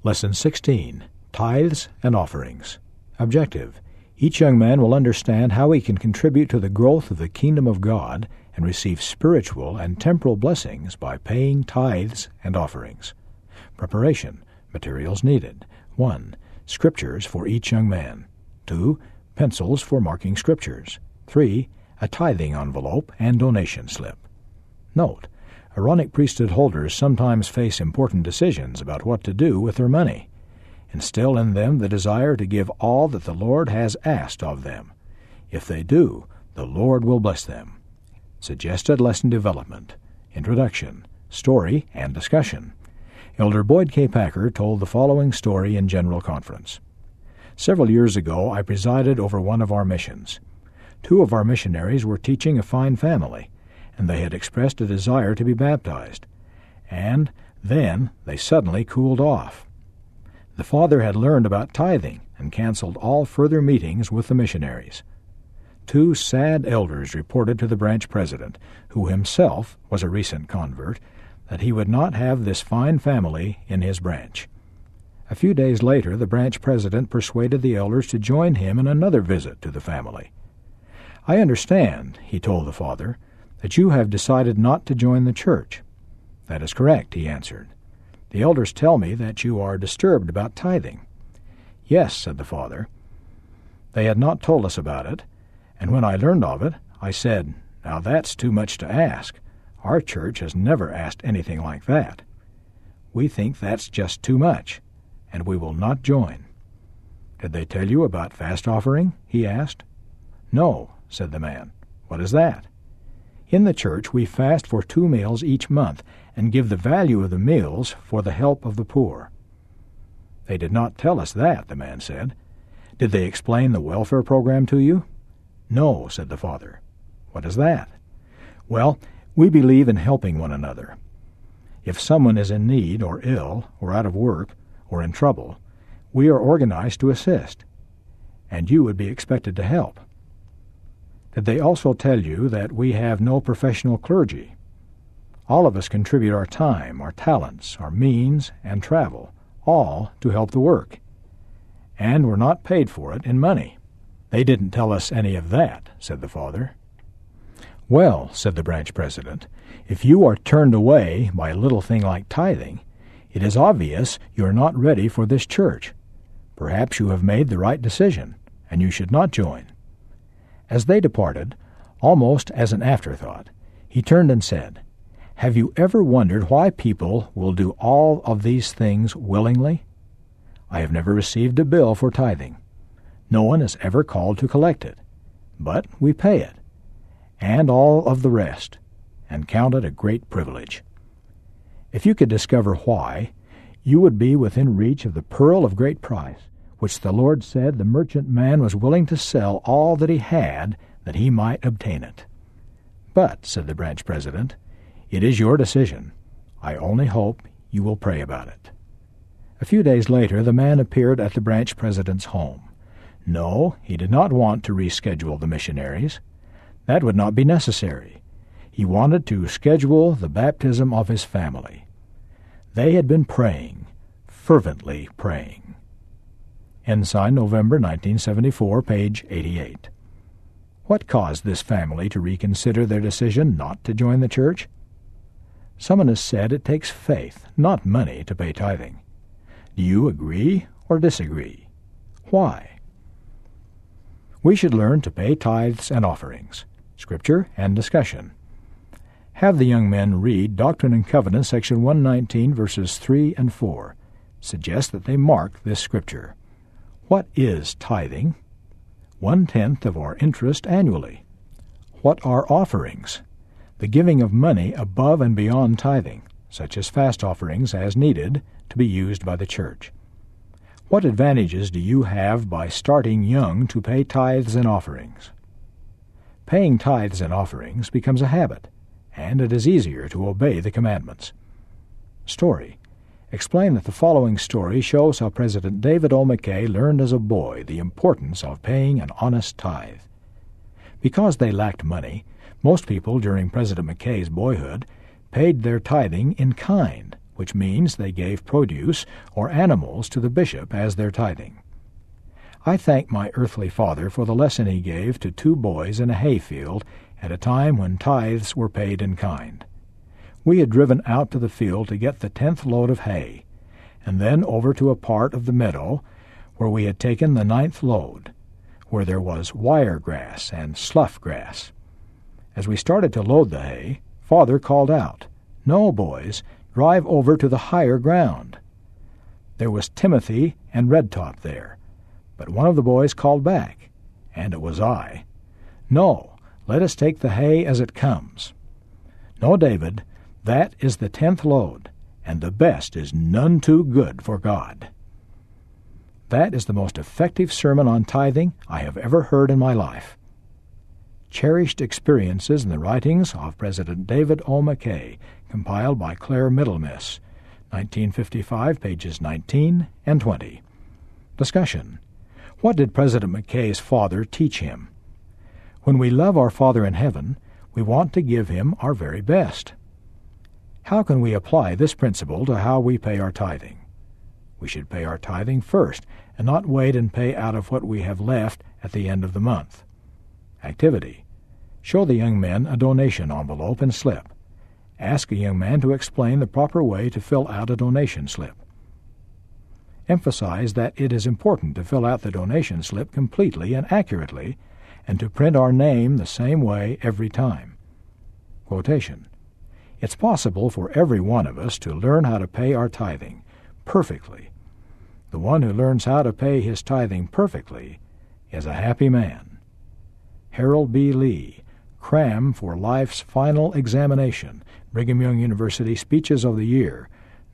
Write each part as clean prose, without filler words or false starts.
Lesson 16, Tithes and Offerings. Objective: each young man will understand how he can contribute to the growth of the kingdom of God and receive spiritual and temporal blessings by paying tithes and offerings. Preparation. Materials needed. 1. Scriptures for each young man. 2. Pencils for marking scriptures. 3. A tithing envelope and donation slip. Note: Aaronic priesthood holders sometimes face important decisions about what to do with their money. Instill in them the desire to give all that the Lord has asked of them. If they do, the Lord will bless them. Suggested lesson development. Introduction, story, and discussion. Elder Boyd K. Packer told the following story in General Conference. Several years ago, I presided over one of our missions. 2 of our missionaries were teaching a fine family, and they had expressed a desire to be baptized. And then they suddenly cooled off. The father had learned about tithing and canceled all further meetings with the missionaries. 2 sad elders reported to the branch president, who himself was a recent convert, that he would not have this fine family in his branch. A few days later, the branch president persuaded the elders to join him in another visit to the family. "I understand," he told the father, "that you have decided not to join the church." "That is correct," he answered. "The elders tell me that you are disturbed about tithing." "Yes," said the father. "They had not told us about it, and when I learned of it, I said, 'Now that's too much to ask. Our church has never asked anything like that. We think that's just too much, and we will not join.'" "Did they tell you about fast offering?" he asked. "No," said the man. "What is that?" "In the church we fast for 2 meals each month and give the value of the meals for the help of the poor." "They did not tell us that," the man said. "Did they explain the welfare program to you?" "No," said the father. "What is that?" "Well, we believe in helping one another. If someone is in need or ill or out of work or in trouble, we are organized to assist, and you would be expected to help." "Did they also tell you that we have no professional clergy? All of us contribute our time, our talents, our means, and travel, all to help the work, and we're not paid for it in money." "They didn't tell us any of that," said the father. "Well," said the branch president, "if you are turned away by a little thing like tithing, it is obvious you are not ready for this church. Perhaps you have made the right decision, and you should not join." As they departed, almost as an afterthought, he turned and said, "Have you ever wondered why people will do all of these things willingly? I have never received a bill for tithing. No one is ever called to collect it, but we pay it, and all of the rest, and count it a great privilege. If you could discover why, you would be within reach of the pearl of great price, which the Lord said the merchant man was willing to sell all that he had that he might obtain it." "But," said the branch president, "it is your decision. I only hope you will pray about it." A few days later, the man appeared at the branch president's home. No, he did not want to reschedule the missionaries. That would not be necessary. He wanted to schedule the baptism of his family. They had been praying, fervently praying. Ensign, November 1974, page 88. What caused this family to reconsider their decision not to join the church? Someone has said it takes faith, not money, to pay tithing. Do you agree or disagree? Why? We should learn to pay tithes and offerings. Scripture and discussion. Have the young men read Doctrine and Covenants, section 119, verses 3 and 4. Suggest that they mark this scripture. What is tithing? 1/10 of our interest annually. What are offerings? The giving of money above and beyond tithing, such as fast offerings as needed to be used by the church. What advantages do you have by starting young to pay tithes and offerings? Paying tithes and offerings becomes a habit, and it is easier to obey the commandments. Story. Explain that the following story shows how President David O. McKay learned as a boy the importance of paying an honest tithe. Because they lacked money, most people during President McKay's boyhood paid their tithing in kind which means they gave produce or animals to the bishop as their tithing. I thank my earthly father for the lesson he gave to 2 boys in a hayfield at a time when tithes were paid in kind. We had driven out to the field to get the 10th load of hay, and then over to a part of the meadow where we had taken the 9th load, where there was wire grass and slough grass. As we started to load the hay, Father called out, "No, boys, drive over to the higher ground." There was Timothy and Redtop there, but one of the boys called back, and it was I. "No, let us take the hay as it comes." "No, David, that is the 10th load, and the best is none too good for God." That is the most effective sermon on tithing I have ever heard in my life. Cherished Experiences in the Writings of President David O. McKay, compiled by Claire Middlemiss, 1955, pages 19 and 20. Discussion. What did President McKay's father teach him? When we love our Father in heaven, we want to give him our very best. How can we apply this principle to how we pay our tithing? We should pay our tithing first, and not wait and pay out of what we have left at the end of the month. Activity. Show the young men a donation envelope and slip. Ask a young man to explain the proper way to fill out a donation slip. Emphasize that it is important to fill out the donation slip completely and accurately, and to print our name the same way every time. Quotation. It's possible for every one of us to learn how to pay our tithing perfectly. The one who learns how to pay his tithing perfectly is a happy man. Harold B. Lee, Cram for Life's Final Examination, Brigham Young University Speeches of the Year,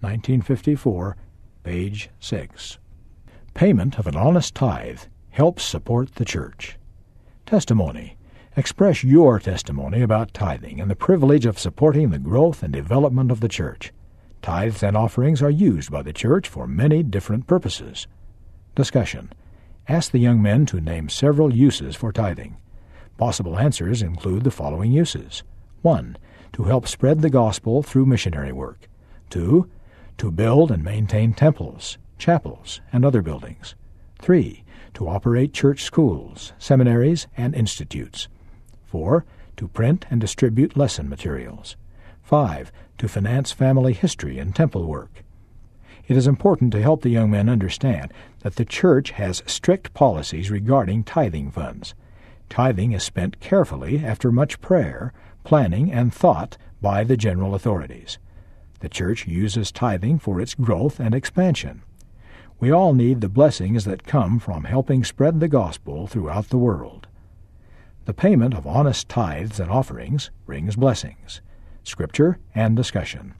1954, page 6. Payment of an honest tithe helps support the church. Testimony. Express your testimony about tithing and the privilege of supporting the growth and development of the church. Tithes and offerings are used by the church for many different purposes. Discussion. Ask the young men to name several uses for tithing. Possible answers include the following uses. 1. To help spread the gospel through missionary work. 2. To build and maintain temples, chapels, and other buildings. 3. To operate church schools, seminaries, and institutes. 4. To print and distribute lesson materials. 5. To finance family history and temple work. It is important to help the young men understand that the church has strict policies regarding tithing funds. Tithing is spent carefully after much prayer, planning, and thought by the general authorities. The church uses tithing for its growth and expansion. We all need the blessings that come from helping spread the gospel throughout the world. The payment of honest tithes and offerings brings blessings. Scripture and discussion.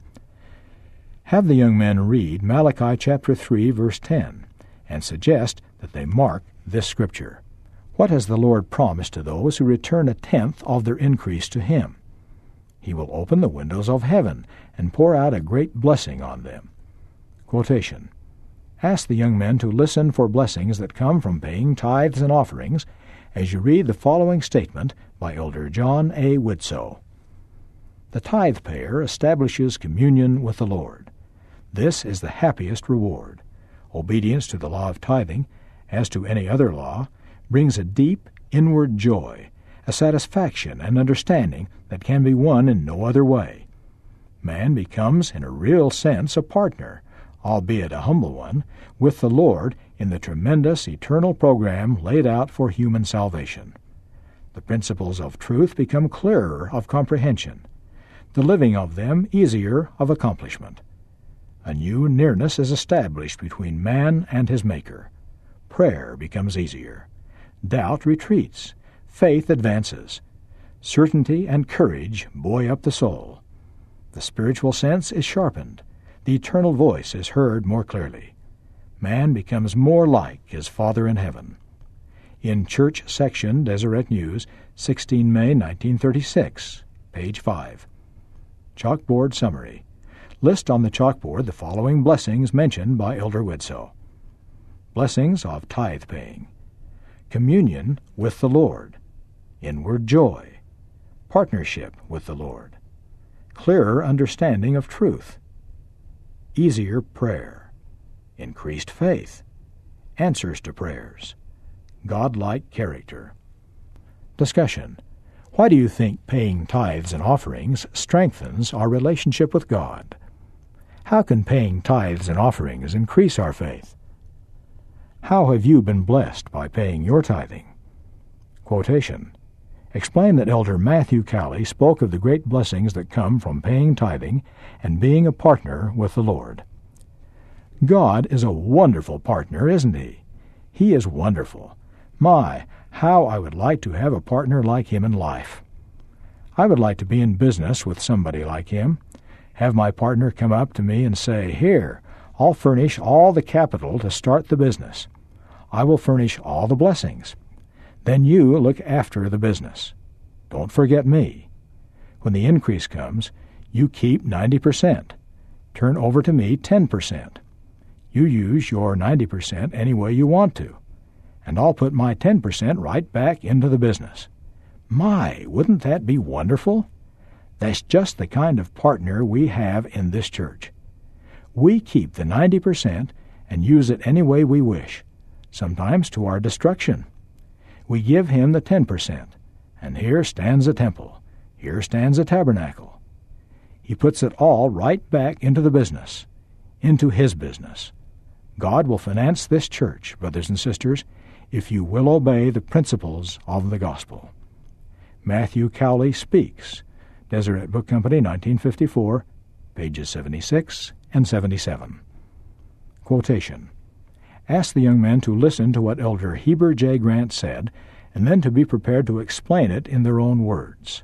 Have the young men read Malachi chapter 3, verse 10, and suggest that they mark this scripture. What has the Lord promised to those who return 1/10 of their increase to Him? He will open the windows of heaven and pour out a great blessing on them. Quotation. Ask the young men to listen for blessings that come from paying tithes and offerings as you read the following statement by Elder John A. Widtsoe. The tithe payer establishes communion with the Lord. This is the happiest reward. Obedience to the law of tithing, as to any other law, brings a deep inward joy, a satisfaction and understanding that can be won in no other way. Man becomes, in a real sense, a partner, albeit a humble one, with the Lord in the tremendous eternal program laid out for human salvation. The principles of truth become clearer of comprehension, the living of them easier of accomplishment. A new nearness is established between man and his Maker. Prayer becomes easier. Doubt retreats. Faith advances. Certainty and courage buoy up the soul. The spiritual sense is sharpened. The eternal voice is heard more clearly. Man becomes more like his Father in heaven. In Church Section, Deseret News, 16 May 1936, page 5. Chalkboard Summary. List on the chalkboard the following blessings mentioned by Elder Widtsoe. Blessings of tithe paying. Communion with the Lord. Inward joy. Partnership with the Lord. Clearer understanding of truth. easier prayer, increased faith, answers to prayers, God-like character. Discussion. Why do you think paying tithes and offerings strengthens our relationship with God? How can paying tithes and offerings increase our faith? How have you been blessed by paying your tithing? Quotation. Explain that Elder Matthew Cowley spoke of the great blessings that come from paying tithing and being a partner with the Lord. God is a wonderful partner, isn't He? He is wonderful. My, how I would like to have a partner like Him in life. I would like to be in business with somebody like Him. Have my partner come up to me and say, "Here, I'll furnish all the capital to start the business. I will furnish all the blessings. Then you look after the business. Don't forget me. When the increase comes, you keep 90%. Turn over to me 10%. You use your 90% any way you want to, and I'll put my 10% right back into the business." My, wouldn't that be wonderful? That's just the kind of partner we have in this church. We keep the 90% and use it any way we wish, sometimes to our destruction. We give Him the 10%, and here stands a temple, here stands a tabernacle. He puts it all right back into the business, into His business. God will finance this church, brothers and sisters, if you will obey the principles of the gospel. Matthew Cowley Speaks, Deseret Book Company, 1954, pages 76 and 77. Quotation. Ask the young men to listen to what Elder Heber J. Grant said, and then to be prepared to explain it in their own words.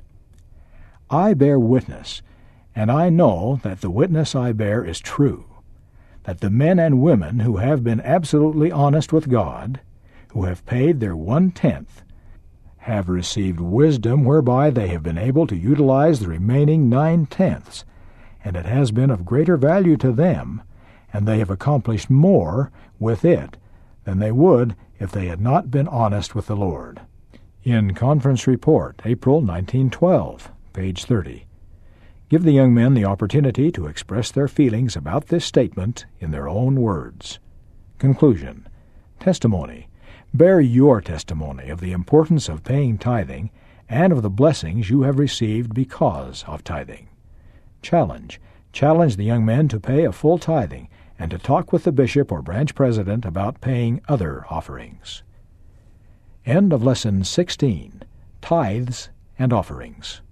I bear witness, and I know that the witness I bear is true, that the men and women who have been absolutely honest with God, who have paid their 1/10, have received wisdom whereby they have been able to utilize the remaining 9/10, and it has been of greater value to them, and they have accomplished more with it than they would if they had not been honest with the Lord. In Conference Report, April 1912, page 30. Give the young men the opportunity to express their feelings about this statement in their own words. Conclusion. Testimony. Bear your testimony of the importance of paying tithing and of the blessings you have received because of tithing. Challenge. Challenge the young men to pay a full tithing and to talk with the bishop or branch president about paying other offerings. End of Lesson 16, Tithes and Offerings.